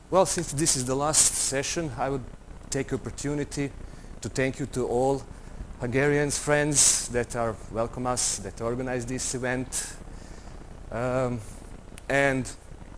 Well, since this is the last session, I would take opportunity to thank you to all Hungarians, friends that are welcome us, that organize this event. And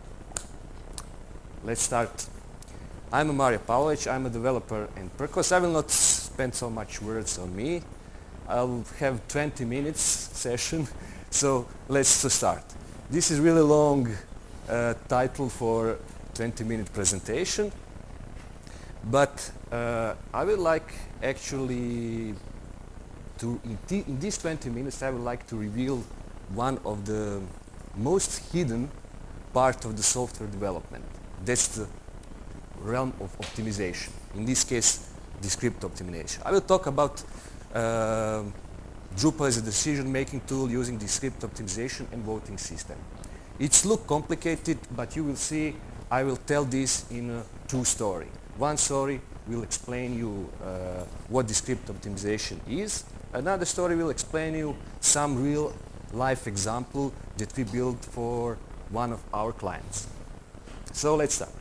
let's start. I'm Mario Pavlovic, I'm a developer in Perkos. I will not spend so much words on me. I'll have 20 minutes session, so let's start. This is really long title for 20-minute presentation, but I would like actually to, in these 20 minutes, I would like to reveal one of the most hidden part of the software development. That's the realm of optimization. In this case, the script optimization. I will talk about Drupal as a decision-making tool using the script optimization and voting system. It's look complicated, but you will see I will tell this in two stories. One story will explain you what the script optimization is. Another story will explain you some real life example that we built for one of our clients. So let's start.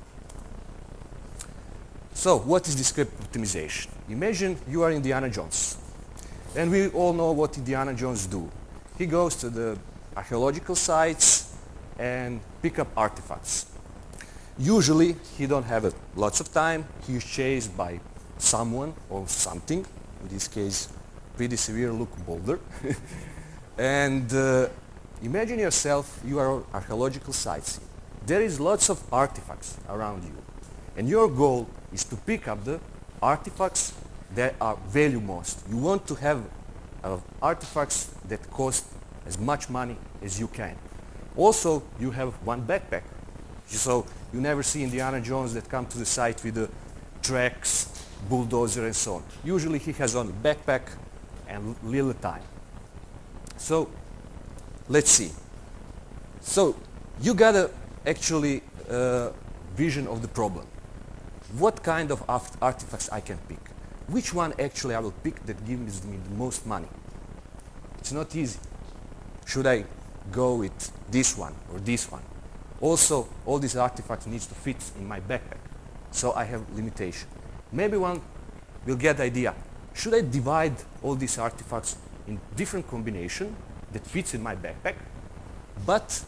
So what is the script optimization? Imagine you are Indiana Jones. And we all know what Indiana Jones do. He goes to the archaeological sites and pick up artifacts. Usually he don't have lots of time. He is chased by someone or something. In this case, pretty severe look boulder. And imagine yourself, you are on archaeological sites. There is lots of artifacts around you. And your goal is to pick up the artifacts that are value most. You want to have artifacts that cost as much money as you can. Also, you have one backpack. So you never see Indiana Jones that come to the site with the tracks, bulldozer and so on. Usually he has only backpack and little time. So let's see. So you got a actually vision of the problem. What kind of artifacts I can pick? Which one actually I will pick that gives me the most money? It's not easy. Should I go with this one or this one? Also, all these artifacts needs to fit in my backpack. So I have limitation. Maybe one will get the idea. Should I divide all these artifacts in different combination that fits in my backpack, but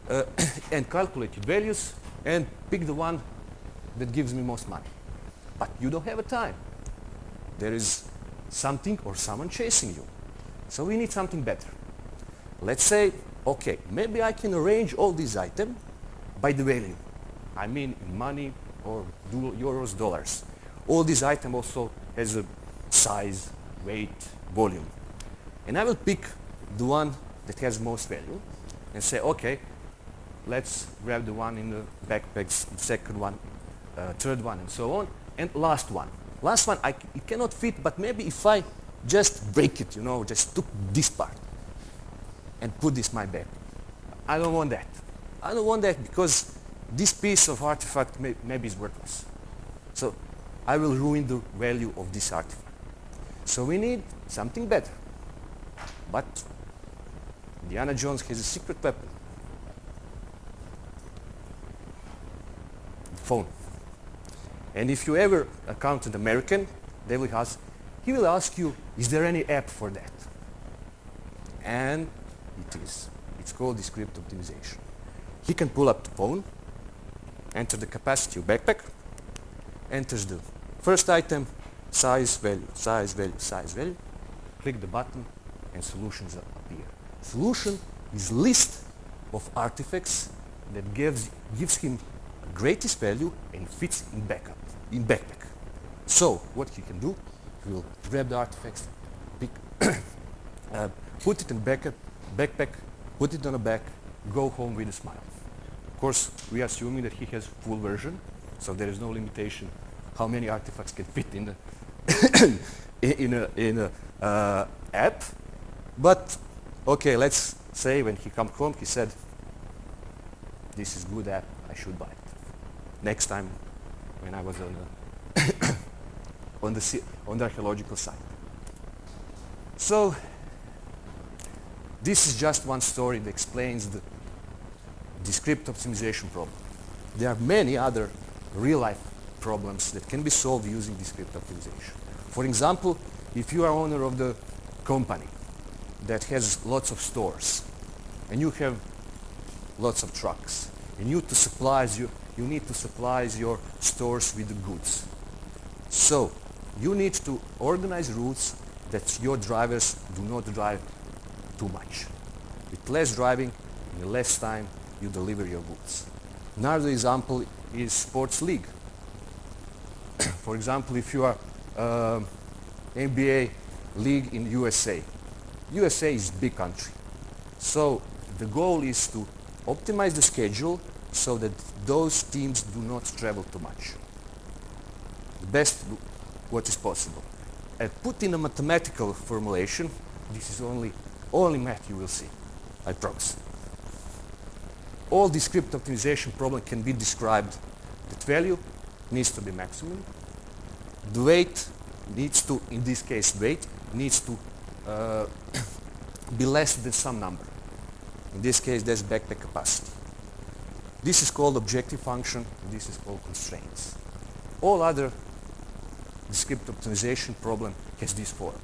and calculate the values and pick the one that gives me most money? But you don't have a time. There is something or someone chasing you. So we need something better. Let's say, okay, maybe I can arrange all these items by the value. I mean in money or euros, dollars. All these items also has a size, weight, volume. And I will pick the one that has most value and say, okay, let's grab the one in the backpacks, second one, third one, and so on, and last one. Last one, it cannot fit, but maybe if I just break it, you know, just took this part and put this in my bag. I don't want that. I don't want that because this piece of artifact maybe is worthless. So I will ruin the value of this artifact. So we need something better. But Indiana Jones has a secret weapon. The phone. And if you ever encounter an American, he will ask you, is there any app for that? And it is. It's called the script optimization. He can pull up the phone, enter the capacity of backpack, enters the first item, size, value, size, value, size, value, click the button, and solutions appear. Solution is list of artifacts that gives him greatest value and fits in backpack. So what he can do, he will grab the artifacts, put it in backpack, put it on a back, go home with a smile. Of course, we are assuming that he has full version, so there is no limitation how many artifacts can fit in a app. But okay, let's say when he comes home, he said, "This is good app. I should buy it." Next time, when I was on the archaeological site. So this is just one story that explains the script optimization problem. There are many other real-life problems that can be solved using discrete optimization. For example, if you are owner of the company that has lots of stores and you have lots of trucks and you need to supply your stores with the goods. So you need to organize routes that your drivers do not drive too much. With less driving, in less time, you deliver your goods. Another example is sports league. For example, if you are NBA league in USA. USA is a big country. So the goal is to optimize the schedule so that those teams do not travel too much. The best what is possible. And put in a mathematical formulation, this is only math you will see, I promise. All discrete optimization problem can be described. That value needs to be maximum. The weight needs to, in this case weight, needs to be less than some number. In this case, there's backpack capacity. This is called objective function, and this is called constraints. All other discrete optimization problem has this form.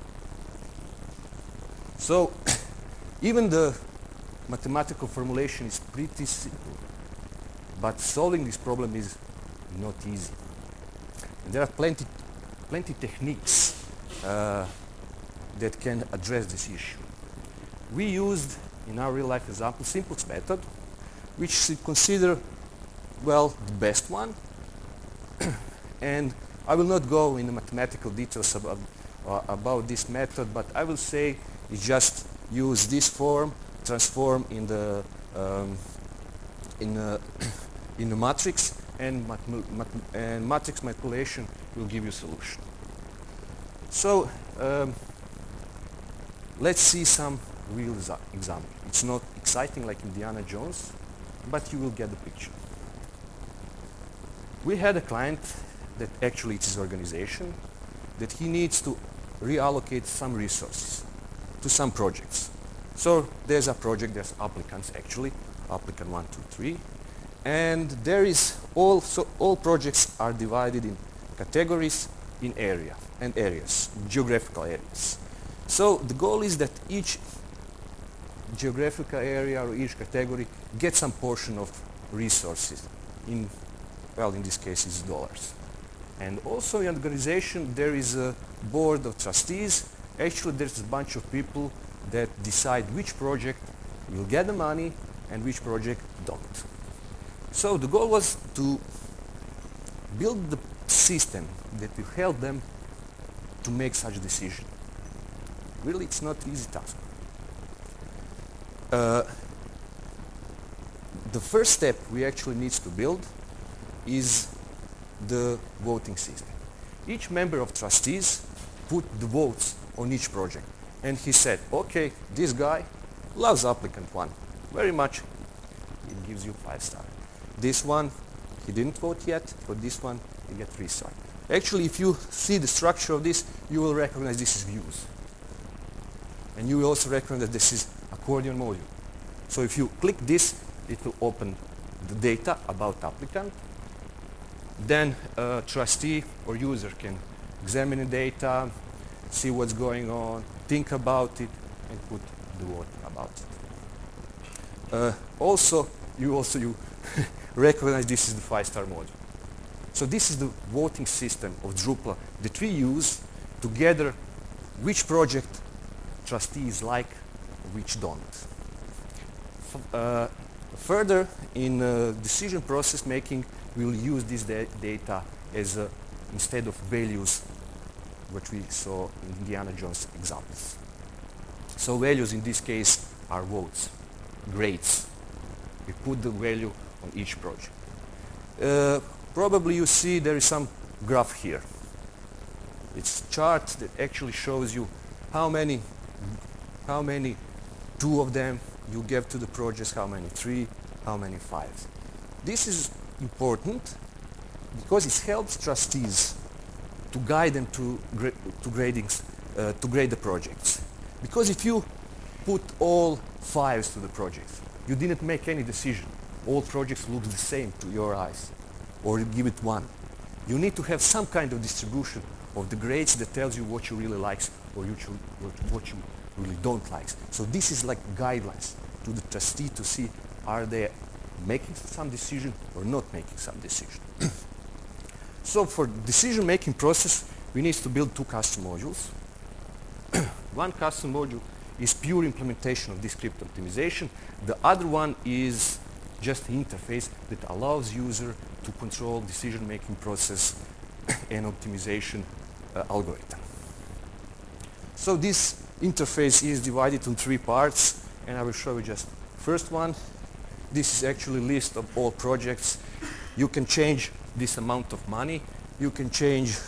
So even the mathematical formulation is pretty simple, but solving this problem is not easy. And there are plenty techniques that can address this issue. We used in our real-life example simplest method, which we consider, well, the best one. And I will not go into mathematical details about this method, but I will say you just use this form, transform in the matrix, and matrix manipulation will give you a solution. So let's see some real example. It's not exciting like Indiana Jones, but you will get the picture. We had a client that actually it's his organization, that he needs to reallocate some resources to some projects. So there's a project, there's applicants actually, applicant 1, 2, 3, and there is all projects are divided in categories, in areas, geographical areas. So the goal is that each geographical area or each category gets some portion of resources in this case it's dollars. And also in the organization there is a board of trustees. Actually there's a bunch of people that decide which project will get the money and which project don't. So the goal was to build the system that will help them to make such a decision. Really, it's not an easy task. The first step we actually need to build is the voting system. Each member of trustees put the votes on each project. And he said, okay, this guy loves applicant 1 very much. It gives you 5 stars. This one, he didn't vote yet. For this one, you get 3 stars. Actually, if you see the structure of this, you will recognize this is views. And you will also recognize that this is accordion module. So if you click this, it will open the data about applicant. Then a trustee or user can examine the data, see what's going on, think about it, and put the word about it. Also, you recognize this is the 5-star module. So this is the voting system of Drupal that we use to gather which project trustees like, which don't. Further, in decision process making, we'll use this data as instead of values, what we saw in Indiana Jones examples. So values in this case are votes, grades. We put the value on each project. Probably you see there is some graph here. It's a chart that actually shows you how many 2 of them you give to the projects, how many 3, how many 5. This is important because it helps trustees to guide them to grade the projects. Because if you put all 5s to the projects, you didn't make any decision. All projects look the same to your eyes. or you give it 1. You need to have some kind of distribution of the grades that tells you what you really likes or what you really don't like. So this is like guidelines to the trustee to see are they making some decision or not making some decision. So for decision-making process, we need to build 2 custom modules. One custom module is pure implementation of this script optimization. The other one is just an interface that allows user to control decision-making process and optimization algorithm. So this interface is divided in 3 parts, and I will show you just first one. This is actually a list of all projects. You can change this amount of money. You can change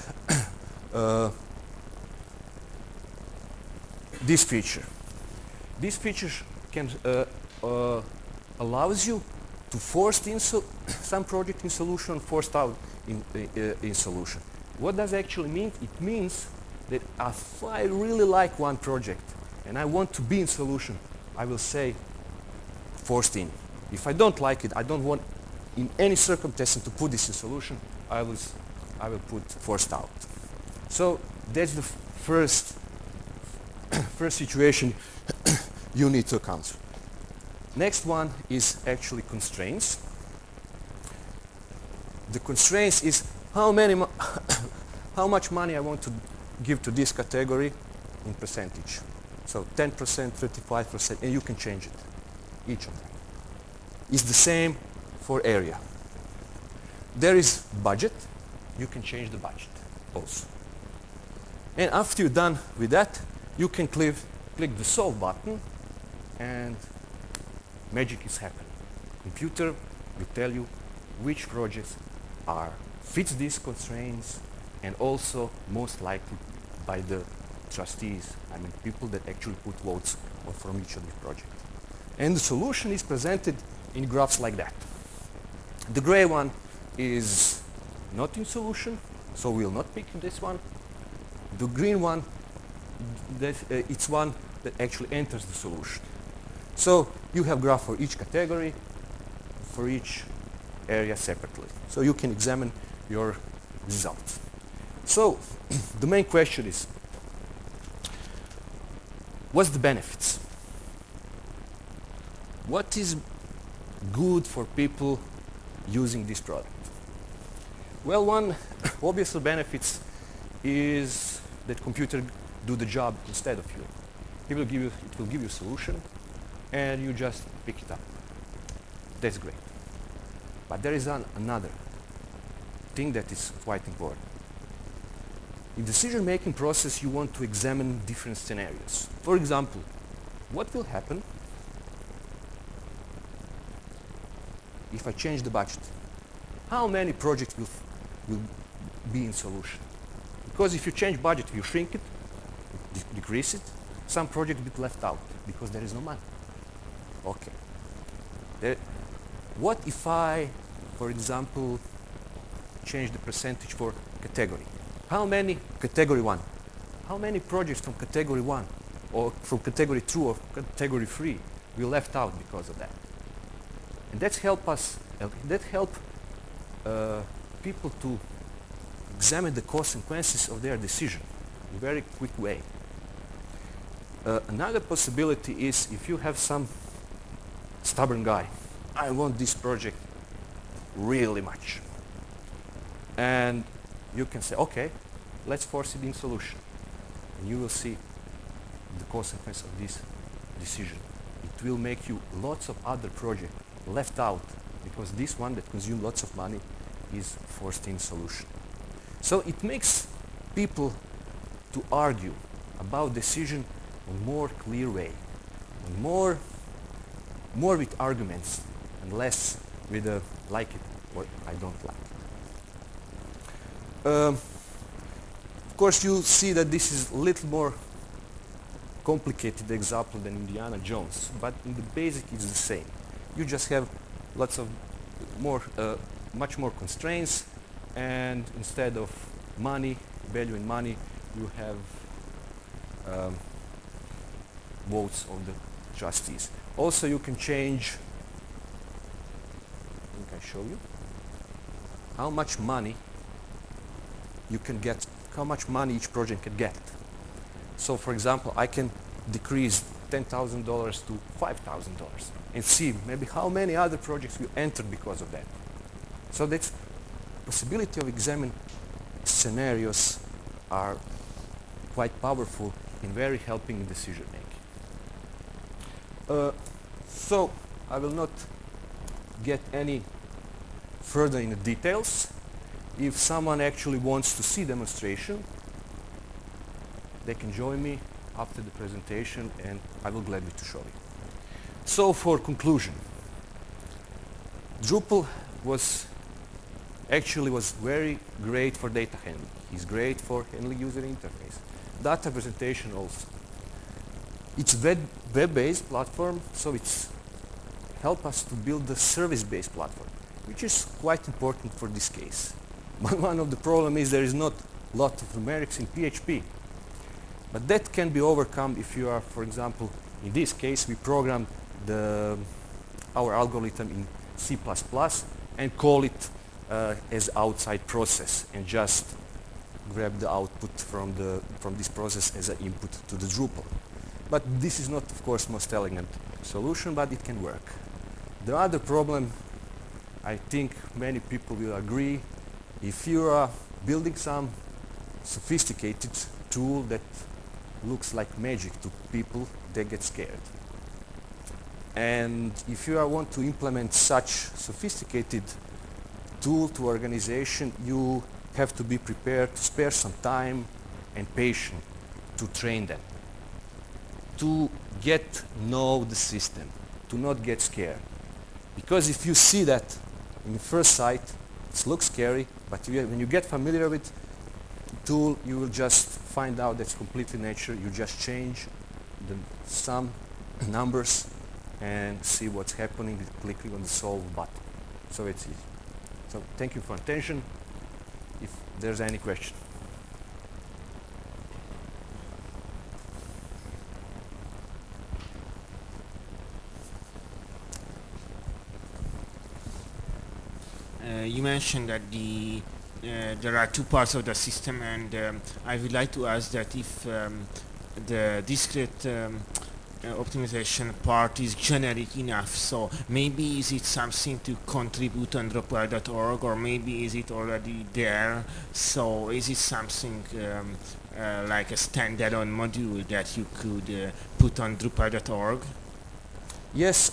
this feature. This feature can allows you to force in some project in solution, forced out in solution. What does it actually mean? It means that if I really like one project and I want to be in solution, I will say forced in. If I don't like it, I don't want in any circumstance to put this in solution, I will put forced out. So that's the first situation you need to account. Next one is actually constraints. The constraints is how much money I want to give to this category in percentage. So 10%, 35%, and you can change it, each of them. It's the same for area. There is budget. You can change the budget also. And after you're done with that, you can click the solve button and magic is happening. Computer will tell you which projects fits these constraints and also most likely by the trustees, I mean people that actually put votes from each of the projects. And the solution is presented in graphs like that. The gray one is not in solution, so we'll not pick this one. The green one, it's one that actually enters the solution. So you have graph for each category, for each area separately. So you can examine your results. So the main question is, what's the benefits? What is good for people using this product? Well, one obvious benefits is that computer do the job instead of you. It will give you a solution and you just pick it up. That's great. But there is another thing that is quite important. In decision-making process, you want to examine different scenarios. For example, what will happen if I change the budget? How many projects will be in solution? Because if you change budget, you shrink it, decrease it, some projects get left out because there is no money. Okay. What if I, for example, change the percentage for category? How many, category 1, how many projects from category 1 or from category 2 or category 3 will left out because of that? And that help people to examine the consequences of their decision in a very quick way. Another possibility is if you have some stubborn guy, I want this project really much. And you can say, okay, let's force it in solution. And you will see the consequence of this decision. It will make you lots of other projects left out because this one that consumes lots of money is forced in solution. So it makes people to argue about decision in a more clear way, more with arguments and less with a like it or I don't like it. Of course, you see that this is a little more complicated example than Indiana Jones, but in the basic it's the same. You just have lots of much more constraints, and instead of money, value in money, you have votes of the trustees. Also, you can change, I think I show you, how much money you can get, how much money each project can get. So for example, I can decrease $10,000 to $5,000 and see maybe how many other projects will enter because of that. So that's possibility of examine scenarios are quite powerful in very helping in decision making. So I will not get any further in the details. If someone actually wants to see demonstration, they can join me after the presentation and I will gladly to show you. So for conclusion, Drupal was very great for data handling. It's great for handling user interface. Data presentation also. It's web-based platform, so it's help us to build the service-based platform, which is quite important for this case. But one of the problem is there is not a lot of numerics in PHP. But that can be overcome if you are, for example, in this case, we programmed our algorithm in C++ and call it as outside process and just grab the output from this process as an input to the Drupal. But this is not, of course, most elegant solution, but it can work. The other problem, I think many people will agree, if you are building some sophisticated tool that looks like magic to people, they get scared. And if you want to implement such sophisticated tool to organization, you have to be prepared to spare some time and patience to train them, to get know the system, to not get scared. Because if you see that in the first sight, it looks scary, but when you get familiar with the tool, you will just find out that's completely natural. You just change some numbers and see what's happening with clicking on the solve button. So it's easy. So thank you for attention. If there's any question. You mentioned that there are two parts of the system, and I would like to ask that if the discrete optimization part is generic enough, so maybe is it something to contribute on Drupal.org, or maybe is it already there, so is it something like a standalone module that you could put on Drupal.org? Yes,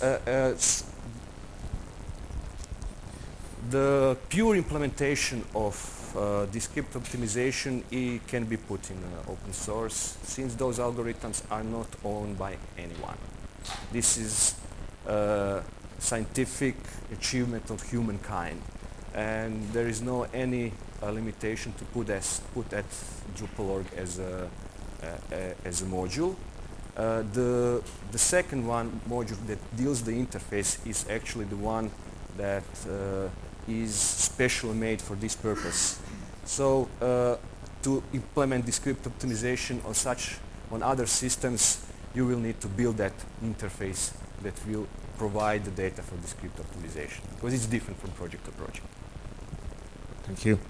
the pure implementation of discrete optimization can be put in open source, since those algorithms are not owned by anyone. This is a scientific achievement of humankind, and there is no any limitation to put at Drupal.org as a module. The second one module that deals the interface is actually the one that is specially made for this purpose. So to implement discrete optimization on other systems, you will need to build that interface that will provide the data for discrete optimization, because it's different from project to project. Thank you.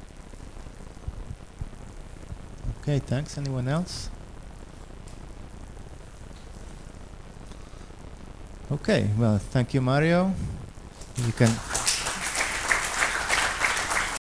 Okay, thanks. Anyone else? Okay, well, thank you, Mario. You can